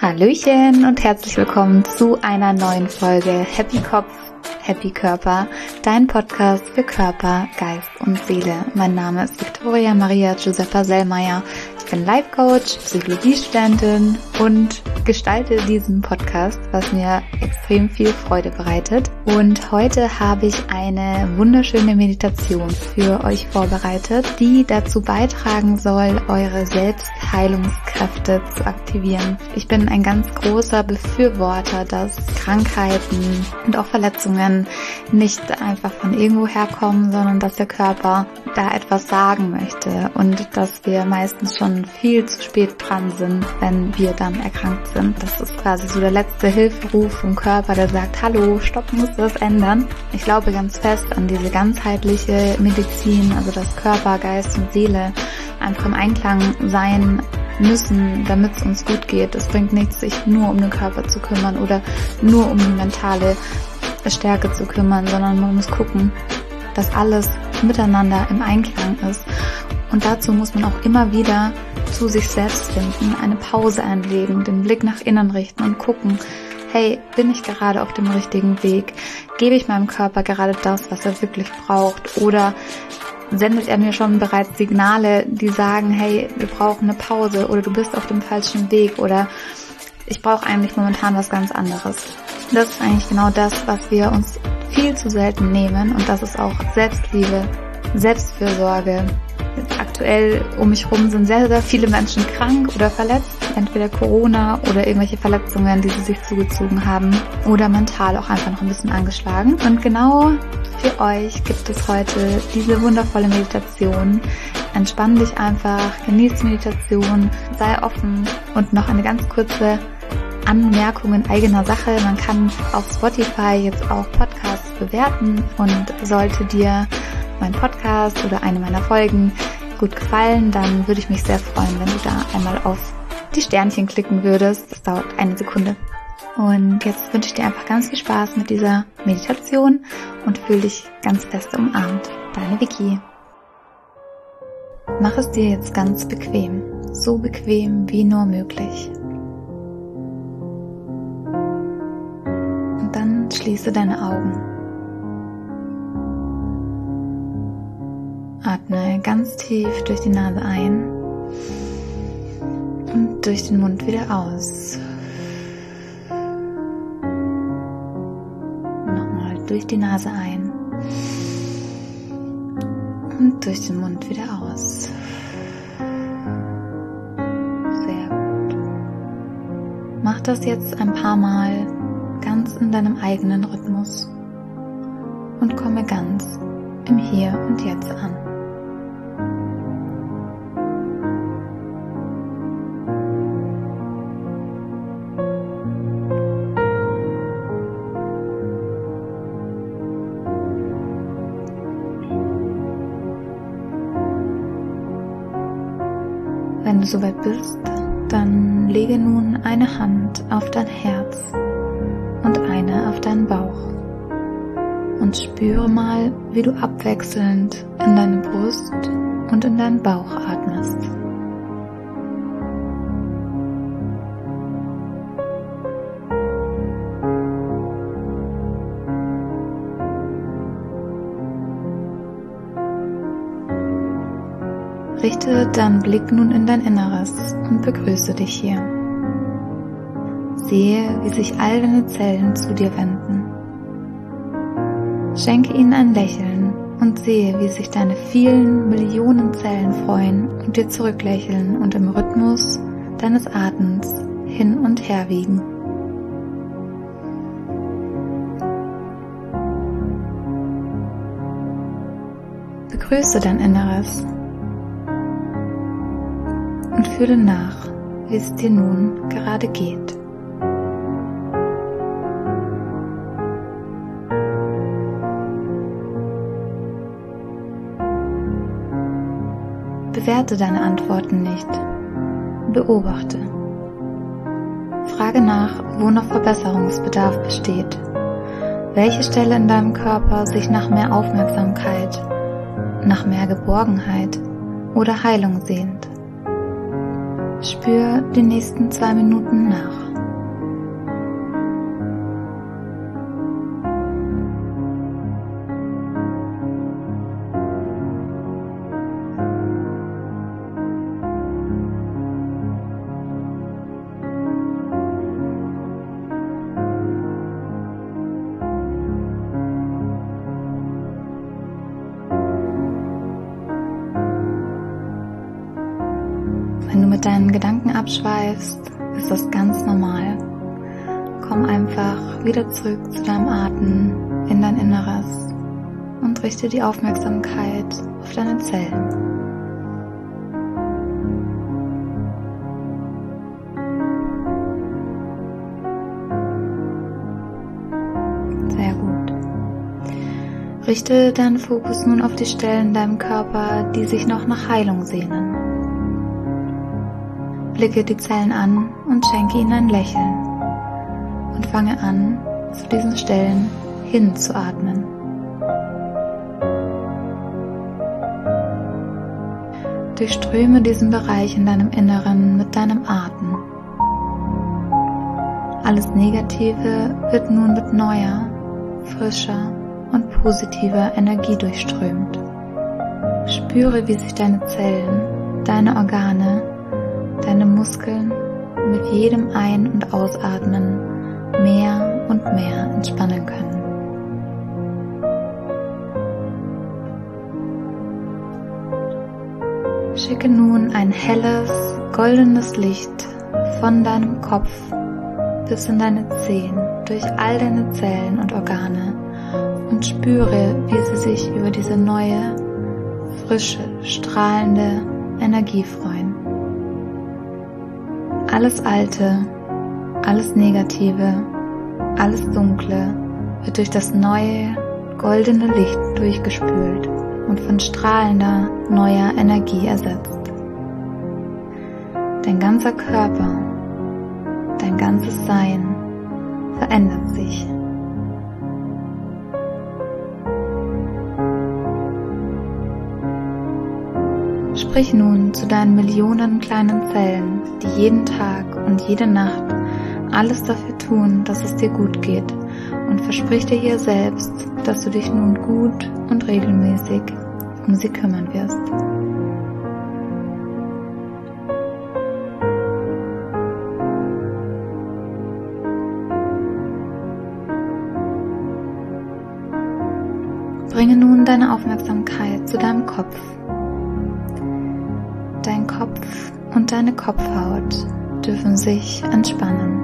Hallöchen und herzlich willkommen zu einer neuen Folge Happy Kopf, Happy Körper, dein Podcast für Körper, Geist und Seele. Mein Name ist Victoria Maria Giuseppa Sellmeier. Ich bin Life Coach, Psychologiestudentin und gestalte diesen Podcast, was mir extrem viel Freude bereitet. Und heute habe ich eine wunderschöne Meditation für euch vorbereitet, die dazu beitragen soll, eure Selbstheilungskräfte zu aktivieren. Ich bin ein ganz großer Befürworter, dass Krankheiten und auch Verletzungen nicht einfach von irgendwo herkommen, sondern dass der Körper da etwas sagen möchte und dass wir meistens schon viel zu spät dran sind, wenn wir dann erkrankt sind. Das ist quasi so der letzte Hilferuf vom Körper, der sagt, hallo, stopp, muss das ändern. Ich glaube ganz fest an diese ganzheitliche Medizin, also dass Körper, Geist und Seele einfach im Einklang sein müssen, damit es uns gut geht. Es bringt nichts, sich nur um den Körper zu kümmern oder nur um die mentale Stärke zu kümmern, sondern man muss gucken, dass alles miteinander im Einklang ist. Und dazu muss man auch immer wieder zu sich selbst finden, eine Pause einlegen, den Blick nach innen richten und gucken, hey, bin ich gerade auf dem richtigen Weg? Gebe ich meinem Körper gerade das, was er wirklich braucht? Oder sendet er mir schon bereits Signale, die sagen, hey, wir brauchen eine Pause oder du bist auf dem falschen Weg oder ich brauche eigentlich momentan was ganz anderes. Das ist eigentlich genau das, was wir uns viel zu selten nehmen und das ist auch Selbstliebe, Selbstfürsorge. Aktuell um mich herum sind sehr, sehr viele Menschen krank oder verletzt, entweder Corona oder irgendwelche Verletzungen, die sie sich zugezogen haben oder mental auch einfach noch ein bisschen angeschlagen. Und genau für euch gibt es heute diese wundervolle Meditation. Entspann dich einfach, genieß die Meditation, sei offen und noch eine ganz kurze Anmerkung in eigener Sache. Man kann auf Spotify jetzt auch Podcasts bewerten und sollte dir mein Podcast oder eine meiner Folgen gut gefallen, dann würde ich mich sehr freuen, wenn du da einmal auf die Sternchen klicken würdest. Das dauert eine Sekunde. Und jetzt wünsche ich dir einfach ganz viel Spaß mit dieser Meditation und fühle dich ganz fest umarmt. Deine Vicky. Mach es dir jetzt ganz bequem, so bequem wie nur möglich. Und dann schließe deine Augen. Atme ganz tief durch die Nase ein und durch den Mund wieder aus. Nochmal durch die Nase ein und durch den Mund wieder aus. Sehr gut. Mach das jetzt ein paar Mal ganz in deinem eigenen Rhythmus und komme ganz im Hier und Jetzt an. Wenn du soweit bist, dann lege nun eine Hand auf dein Herz und eine auf deinen Bauch und spüre mal, wie du abwechselnd in deine Brust und in deinen Bauch atmest. Richte deinen Blick nun in dein Inneres und begrüße dich hier. Sehe, wie sich all deine Zellen zu dir wenden. Schenke ihnen ein Lächeln und sehe, wie sich deine vielen Millionen Zellen freuen und dir zurücklächeln und im Rhythmus deines Atems hin und her wiegen. Begrüße dein Inneres und fühle nach, wie es dir nun gerade geht. Bewerte deine Antworten nicht. Beobachte. Frage nach, wo noch Verbesserungsbedarf besteht. Welche Stelle in deinem Körper sich nach mehr Aufmerksamkeit, nach mehr Geborgenheit oder Heilung sehnt. Spür die nächsten 2 Minuten nach. Wenn du mit deinen Gedanken abschweifst, ist das ganz normal. Komm einfach wieder zurück zu deinem Atem, in dein Inneres und richte die Aufmerksamkeit auf deine Zellen. Sehr gut. Richte deinen Fokus nun auf die Stellen in deinem Körper, die sich noch nach Heilung sehnen. Blicke die Zellen an und schenke ihnen ein Lächeln und fange an, zu diesen Stellen hinzuatmen. Durchströme diesen Bereich in deinem Inneren mit deinem Atem. Alles Negative wird nun mit neuer, frischer und positiver Energie durchströmt. Spüre, wie sich deine Zellen, deine Organe, deine Muskeln mit jedem Ein- und Ausatmen mehr und mehr entspannen können. Schicke nun ein helles, goldenes Licht von deinem Kopf bis in deine Zehen, durch all deine Zellen und Organe und spüre, wie sie sich über diese neue, frische, strahlende Energie freuen. Alles Alte, alles Negative, alles Dunkle wird durch das neue, goldene Licht durchgespült und von strahlender, neuer Energie ersetzt. Dein ganzer Körper, dein ganzes Sein verändert sich. Sprich nun zu deinen Millionen kleinen Zellen, die jeden Tag und jede Nacht alles dafür tun, dass es dir gut geht, und versprich dir hier selbst, dass du dich nun gut und regelmäßig um sie kümmern wirst. Bringe nun deine Aufmerksamkeit zu deinem Kopf. Dein Kopf und deine Kopfhaut dürfen sich entspannen.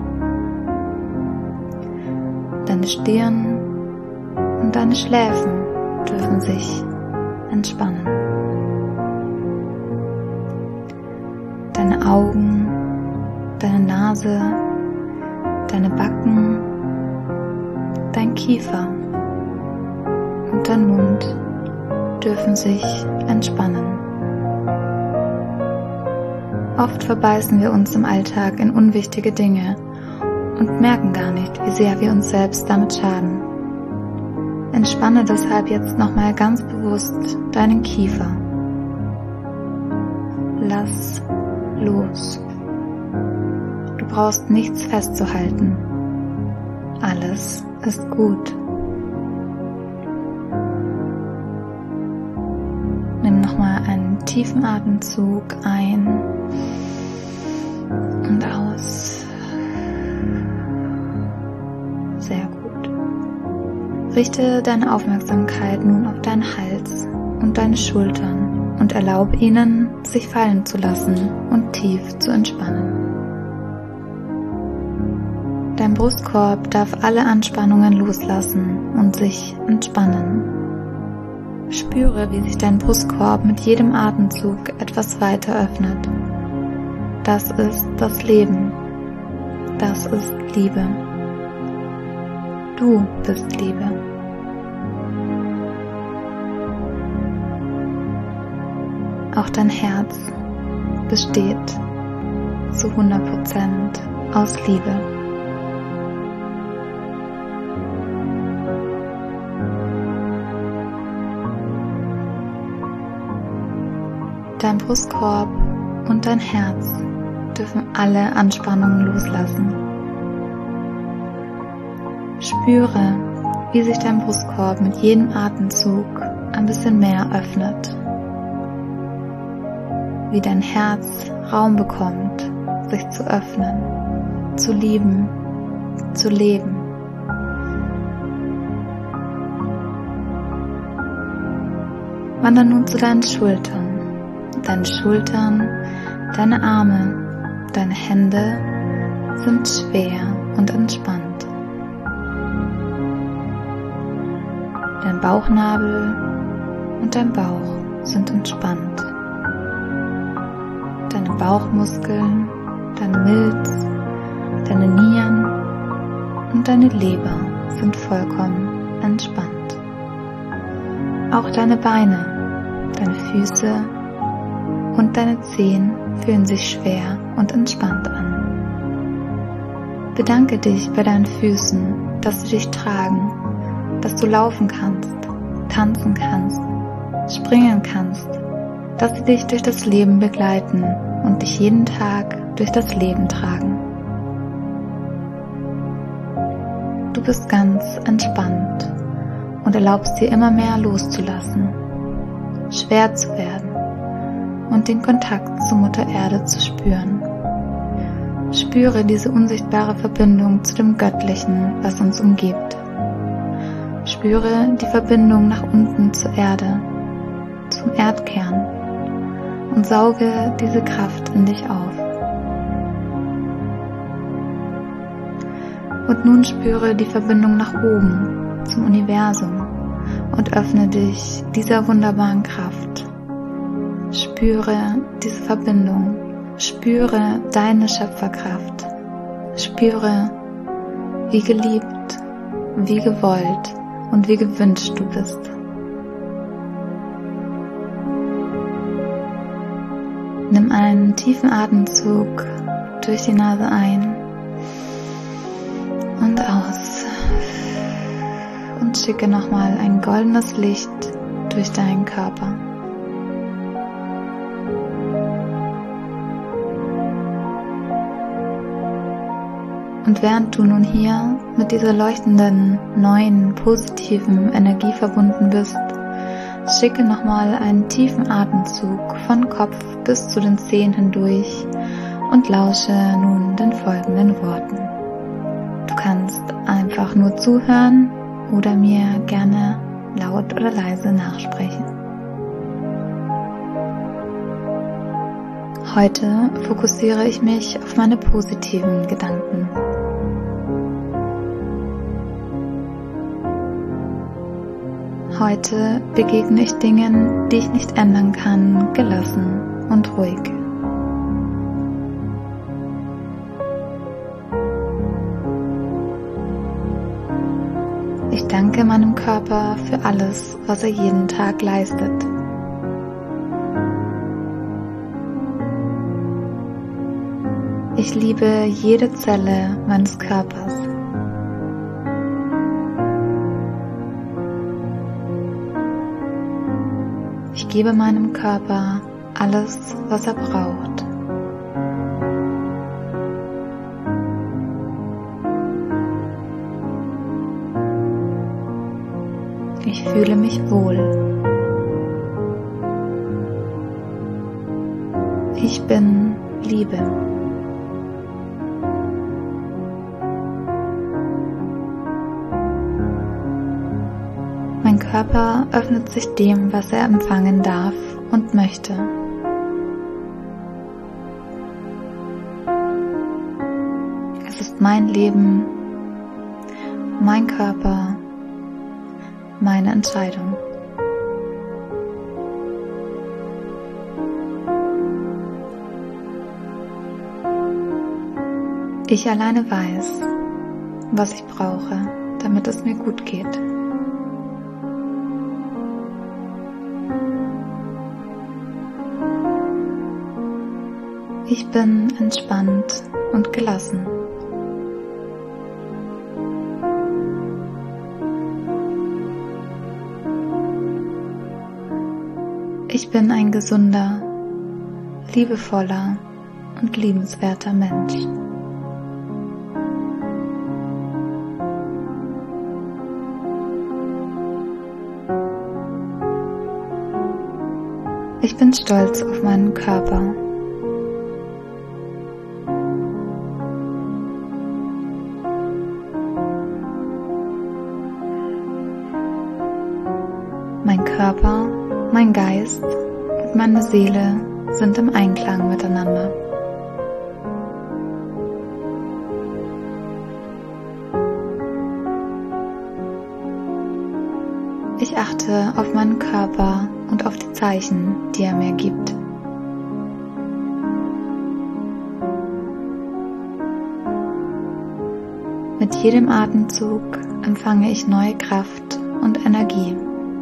Deine Stirn und deine Schläfen dürfen sich entspannen. Deine Augen, deine Nase, deine Backen, dein Kiefer und dein Mund dürfen sich entspannen. Oft verbeißen wir uns im Alltag in unwichtige Dinge und merken gar nicht, wie sehr wir uns selbst damit schaden. Entspanne deshalb jetzt nochmal ganz bewusst deinen Kiefer. Lass los. Du brauchst nichts festzuhalten. Alles ist gut. Nimm nochmal einen tiefen Atemzug ein und aus. Sehr gut. Richte deine Aufmerksamkeit nun auf deinen Hals und deine Schultern und erlaube ihnen, sich fallen zu lassen und tief zu entspannen. Dein Brustkorb darf alle Anspannungen loslassen und sich entspannen. Spüre, wie sich dein Brustkorb mit jedem Atemzug etwas weiter öffnet. Das ist das Leben. Das ist Liebe. Du bist Liebe. Auch dein Herz besteht zu 100% aus Liebe. Dein Brustkorb und dein Herz dürfen alle Anspannungen loslassen. Spüre, wie sich dein Brustkorb mit jedem Atemzug ein bisschen mehr öffnet. Wie dein Herz Raum bekommt, sich zu öffnen, zu lieben, zu leben. Wandere nun zu deinen Schultern. Deine Schultern, deine Arme, deine Hände sind schwer und entspannt. Dein Bauchnabel und dein Bauch sind entspannt. Deine Bauchmuskeln, deine Milz, deine Nieren und deine Leber sind vollkommen entspannt. Auch deine Beine, deine Füße und deine Zehen fühlen sich schwer und entspannt an. Bedanke dich bei deinen Füßen, dass sie dich tragen, dass du laufen kannst, tanzen kannst, springen kannst, dass sie dich durch das Leben begleiten und dich jeden Tag durch das Leben tragen. Du bist ganz entspannt und erlaubst dir immer mehr loszulassen, schwer zu werden und den Kontakt zur Mutter Erde zu spüren. Spüre diese unsichtbare Verbindung zu dem Göttlichen, was uns umgibt. Spüre die Verbindung nach unten zur Erde, zum Erdkern und sauge diese Kraft in dich auf. Und nun spüre die Verbindung nach oben, zum Universum und öffne dich dieser wunderbaren Kraft. Spüre diese Verbindung, spüre deine Schöpferkraft, spüre, wie geliebt, wie gewollt und wie gewünscht du bist. Nimm einen tiefen Atemzug durch die Nase ein und aus und schicke nochmal ein goldenes Licht durch deinen Körper. Und während du nun hier mit dieser leuchtenden, neuen, positiven Energie verbunden bist, schicke nochmal einen tiefen Atemzug von Kopf bis zu den Zehen hindurch und lausche nun den folgenden Worten. Du kannst einfach nur zuhören oder mir gerne laut oder leise nachsprechen. Heute fokussiere ich mich auf meine positiven Gedanken. Heute begegne ich Dingen, die ich nicht ändern kann, gelassen und ruhig. Ich danke meinem Körper für alles, was er jeden Tag leistet. Ich liebe jede Zelle meines Körpers. Ich gebe meinem Körper alles, was er braucht. Ich fühle mich wohl. Ich bin Liebe. Mein Körper öffnet sich dem, was er empfangen darf und möchte. Es ist mein Leben, mein Körper, meine Entscheidung. Ich alleine weiß, was ich brauche, damit es mir gut geht. Ich bin entspannt und gelassen. Ich bin ein gesunder, liebevoller und liebenswerter Mensch. Ich bin stolz auf meinen Körper. Mein Körper, mein Geist und meine Seele sind im Einklang miteinander. Ich achte auf meinen Körper und auf die Zeichen, die er mir gibt. Mit jedem Atemzug empfange ich neue Kraft und Energie.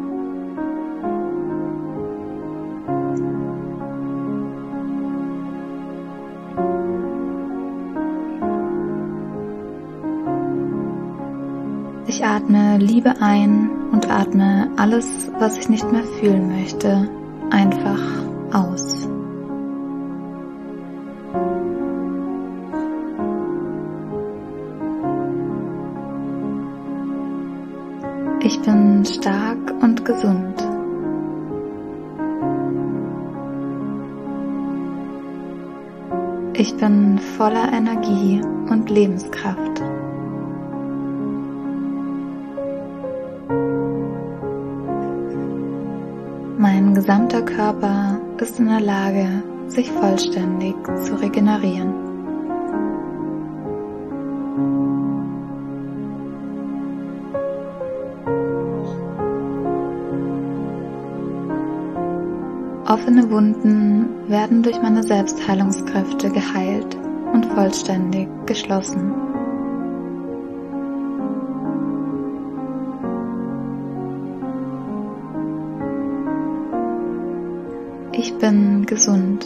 Ich atme Liebe ein und atme alles, was ich nicht mehr fühlen möchte, einfach aus. Ich bin stark und gesund. Ich bin voller Energie und Lebenskraft. Mein gesamter Körper ist in der Lage, sich vollständig zu regenerieren. Offene Wunden werden durch meine Selbstheilungskräfte geheilt und vollständig geschlossen. Ich bin gesund.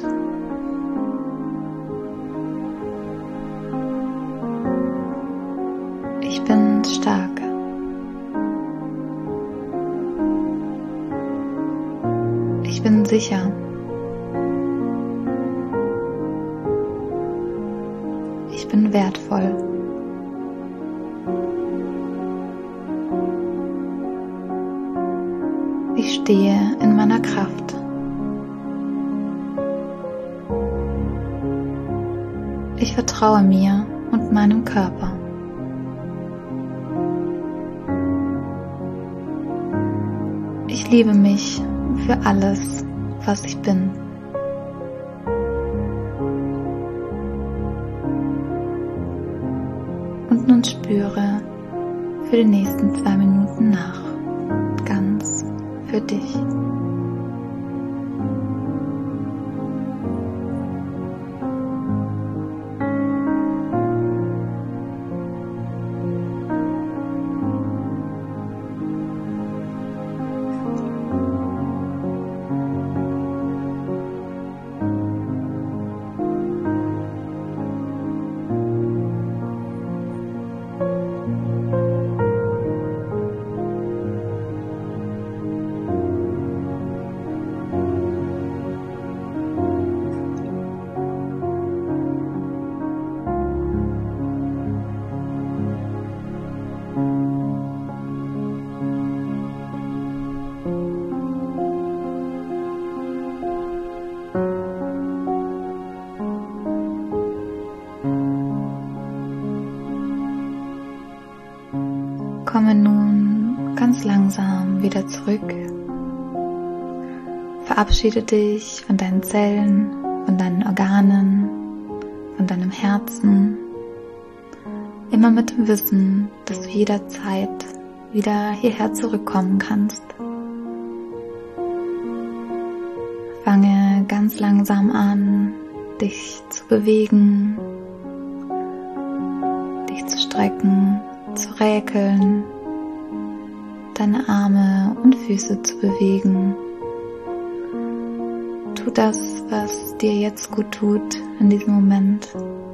Ich bin stark. Ich bin sicher. Ich bin wertvoll. Ich stehe in meiner Kraft. Ich vertraue mir und meinem Körper. Ich liebe mich für alles, was ich bin. Und nun spüre für die nächsten 2 Minuten nach, ganz für dich. Komme nun ganz langsam wieder zurück. Verabschiede dich von deinen Zellen, von deinen Organen, von deinem Herzen. Immer mit dem Wissen, dass du jederzeit wieder hierher zurückkommen kannst. Fange ganz langsam an, dich zu bewegen, dich zu strecken, zu räkeln, deine Arme und Füße zu bewegen. Tu das, was dir jetzt gut tut in diesem Moment.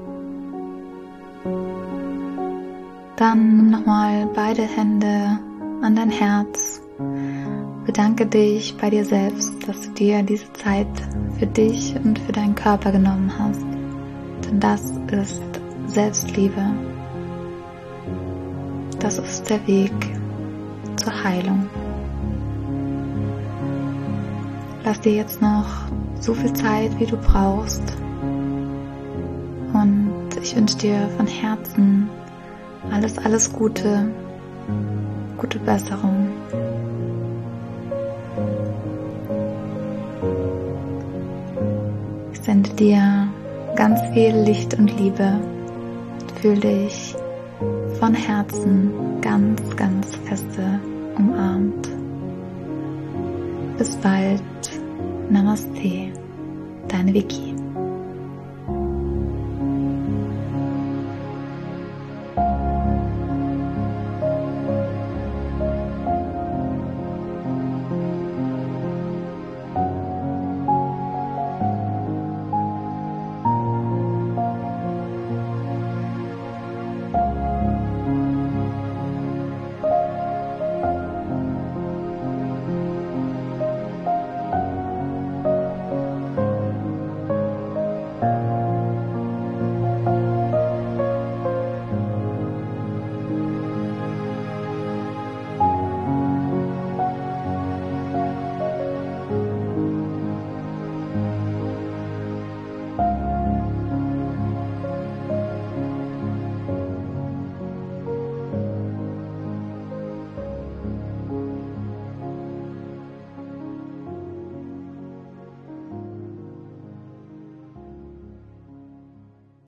Dann nimm nochmal beide Hände an dein Herz. Bedanke dich bei dir selbst, dass du dir diese Zeit für dich und für deinen Körper genommen hast. Denn das ist Selbstliebe. Das ist der Weg zur Heilung. Lass dir jetzt noch so viel Zeit, wie du brauchst. Und ich wünsche dir von Herzen alles Gute, gute Besserung. Ich sende dir ganz viel Licht und Liebe. Fühl dich von Herzen ganz feste umarmt. Bis bald. Namaste. Deine Vicky.